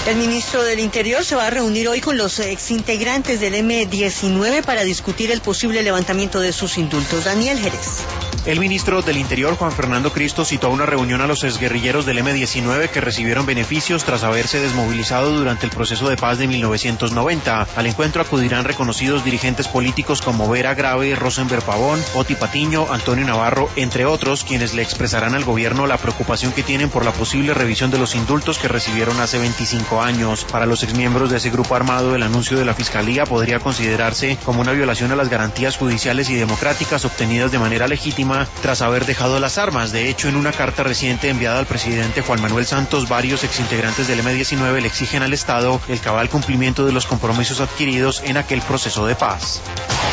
El ministro del Interior se va a reunir hoy con los exintegrantes del M-19 para discutir el posible levantamiento de sus indultos. Daniel Jerez. El ministro del Interior, Juan Fernando Cristo, citó a una reunión a los exguerrilleros del M-19 que recibieron beneficios tras haberse desmovilizado durante el proceso de paz de 1990. Al encuentro acudirán reconocidos dirigentes políticos como Vera Grave, Rosenberg Pavón, Oti Patiño, Antonio Navarro, entre otros, quienes le expresarán al gobierno la preocupación que tienen por la posible revisión de los indultos que recibieron hace 25 años. Para los exmiembros de ese grupo armado, el anuncio de la Fiscalía podría considerarse como una violación a las garantías judiciales y democráticas obtenidas de manera legítima tras haber dejado las armas. De hecho, en una carta reciente enviada al presidente Juan Manuel Santos, varios exintegrantes del M-19 le exigen al Estado el cabal cumplimiento de los compromisos adquiridos en aquel proceso de paz.